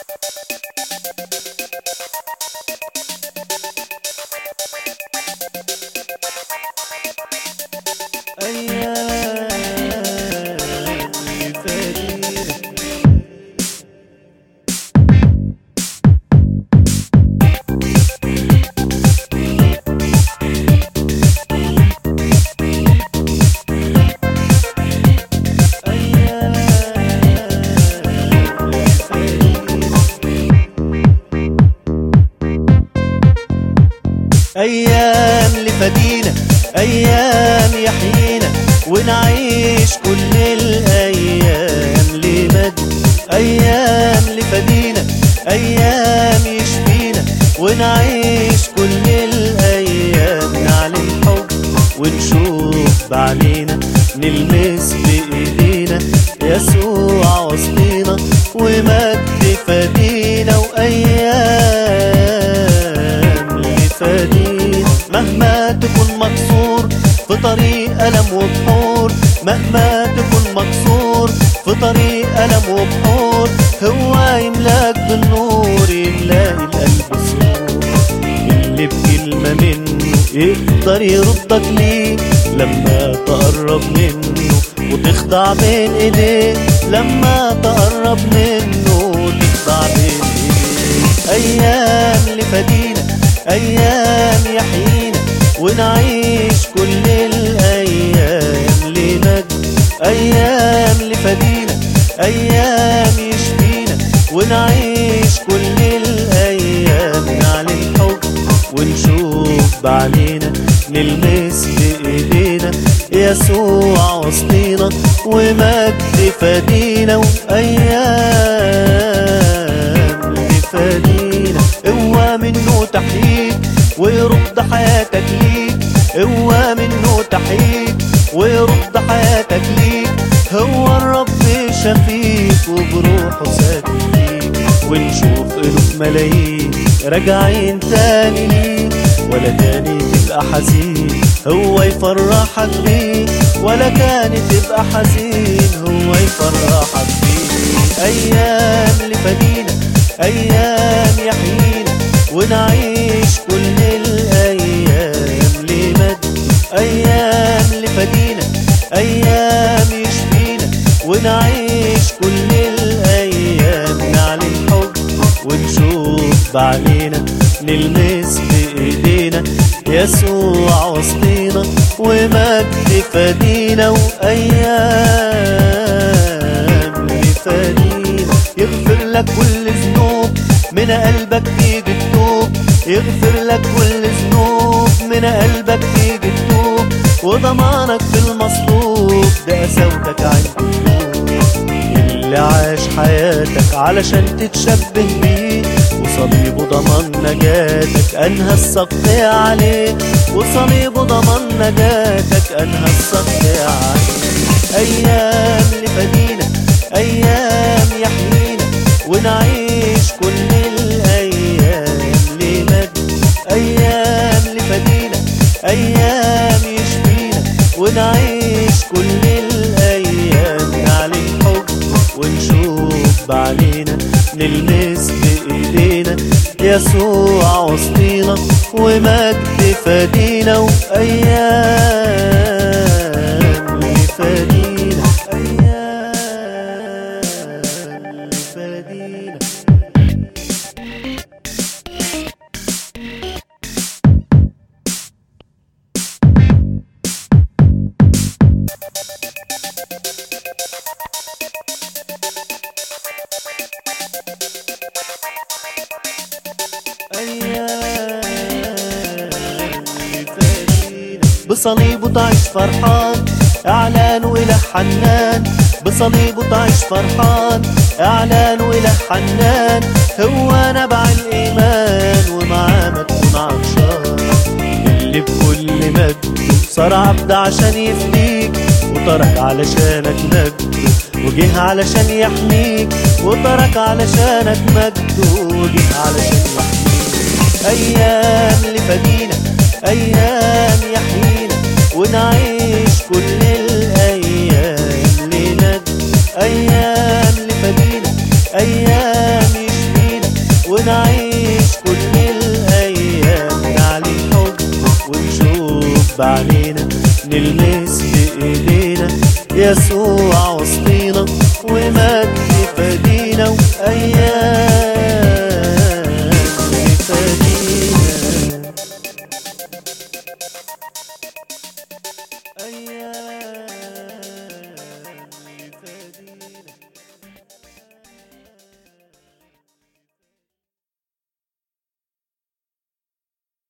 أيام لفدينا، أيام يحيينا ونعيش كل الأيام لمجد. أيام لفدينا، أيام يشفينا ونعيش كل الأيام. نعلن حب ونشوف بعينينا، نلمس بإيدينا يسوع وسطينا ومجد فدينا. وأيام لفدينا مهما تكون مكسور في طريق ألم وبحور، مهما تكون مكسور في طريق ألم وبحور، هو يملاك بالنور، يملاقي القلب سرور. اللي بكلمة منه يقدر يردك ليه لما تقرب منه وتخضع بين ايديه، لما تقرب منه وتخضع بين ايديه. أيام لفدينا، أيام يحيينا ونعيش كل الأيام لمجد. أيام لفدينا، أيام يشفينا ونعيش كل الأيام. نعلن حب ونشوف بعينينا، نلمس بإيدينا يسوع وسطينا ومجد فدينا. وأيام لفدينا قوة منه تحييك ويرد حياتك ليك، قوة منه تحييك ويرد حياتك ليك. هو الرب شفيك وبروحه ساكن فيك، ونشوف ألوف ملايين راجعين تاني ليك، ولا تاني تبقى حزين هو يفرحك بيه، ولا تاني تبقى حزين هو يفرحك بيه. أيام لفدينا، أيام يحيينا ونعيش كل الأيام لمجد. أيام لفدينا، أيام يشفينا ونعيش كل الأيام. نعلن حب ونشوف بعينينا، نلمس بإيدينا يسوع وسطينا ومجد فدينا. وأيام لفدينا يغفر لك كل ذنوب من قلبك تيجي تتوب، يغفر لك كل ذنوب من قلبك تيجي تتوب، وضمانك في المصلوب ده قساوتك عند الدوب. اللي عاش حياتك علشان تتشبه بيه، وصليبه ضمان نجاتك أنهى السقط عليه، وصليبه ضمان نجاتك أنهى السقط عليه. أيام لفدينا، أيام يحيينا ونعيش كل الأيام لمجد. أيام لفدينا، أيام يشفينا ونعيش كل الأيام. نعلن حب ونشوف بعينينا، نلمس بإيدينا يسوع وسطينا ومجد فدينا. وأيام لفدينا، أيام لفدينا. بصليبه تعيش فرحان، اعلانه إله حنان، بصليبه تعيش فرحان، اعلانه إله حنان. هو نبع الإيمان ومعاه ما تكون عطشان، اللي بكل مجد صار عبد عشان يفديك، وترك علشانك مجده وجه علشان يحميك، وترك علشانك مجده وجه علشان يحميك. أيام لفدينا، أيام يحيينا ونعيش كل الأيام لمجد. أيام لفدينا، أيام يشفينا بعينينا نلمس بإيدينا يسوع